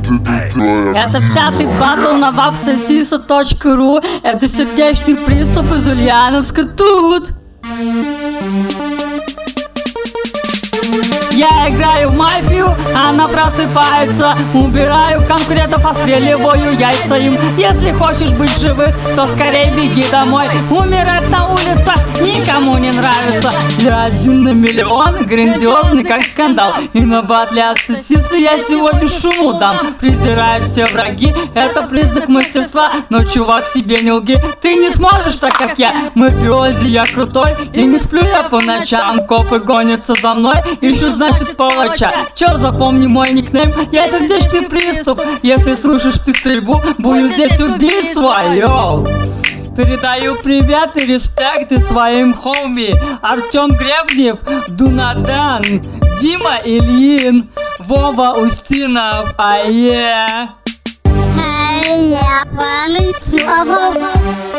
Это 5-й батл на vapsasisa.ru. Это сердечный приступ из Ульяновска тут. Я играю в мафию, она просыпается. Убираю конкретов, отстреливаю яйца им. Если хочешь быть живых, то скорей беги домой. Умирать на улицах никому не нравится. Я 1 на миллион, грандиозный как скандал. И на батле Ассасиса я сегодня шуму дам. Презирают все враги, это признак мастерства. Но, чувак, себе не лги, ты не сможешь так, как я. Мафиози, я крутой, и не сплю я по ночам. Копы гонятся за мной, ищу, значит, палача. Чё, запомни мой никнейм, я сердечный приступ. Если слышишь ты стрельбу, будет здесь убийство, йоу. Передаю привет и респекты своим хоми. Артем Гребнев, Дунадан, Дима Ильин, Вова Устинов, ае. Эй, я пан и Слава.